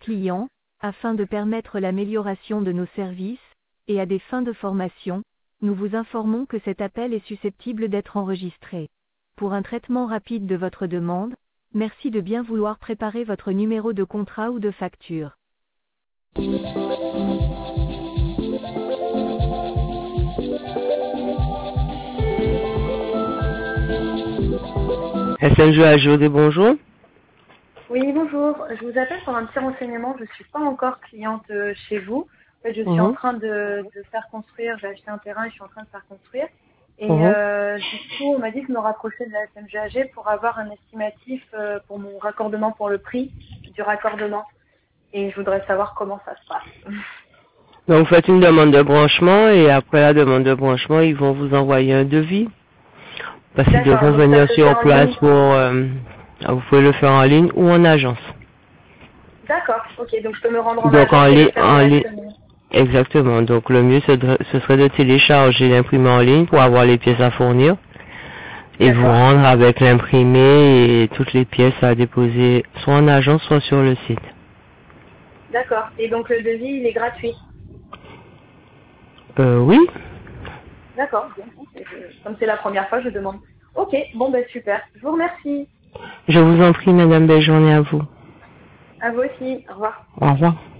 clients, afin de permettre l'amélioration de nos services, et à des fins de formation, nous vous informons que cet appel est susceptible d'être enregistré. Pour un traitement rapide de votre demande, merci de bien vouloir préparer votre numéro de contrat ou de facture. SNJ AGOD, bonjour. Oui, bonjour. Je vous appelle pour un petit renseignement. Je ne suis pas encore cliente chez vous. En fait, je suis en train de faire construire. J'ai acheté un terrain et je suis en train de faire construire. Et du coup, on m'a dit de me rapprocher de la SMGAG pour avoir un estimatif pour mon raccordement, pour le prix du raccordement. Et je voudrais savoir comment ça se passe. Donc vous faites une demande de branchement et après la demande de branchement, ils vont vous envoyer un devis. Parce qu'ils D'accord, devront donc ça venir se fait sur en place ligne. pour... vous pouvez le faire en ligne ou en agence. D'accord, ok. Donc je peux me rendre en Donc agence et le faire en ligne, directement. exactement. Donc le mieux ce serait de télécharger l'imprimé en ligne pour avoir les pièces à fournir et vous D'accord. rendre avec l'imprimé et toutes les pièces à déposer soit en agence soit sur le site. D'accord. Et donc le devis, il est gratuit. Oui. D'accord, bien. Comme c'est la première fois, je demande. Ok, bon ben super. Je vous remercie. Je vous en prie, madame, belle journée à vous. À vous aussi. Au revoir. Au revoir.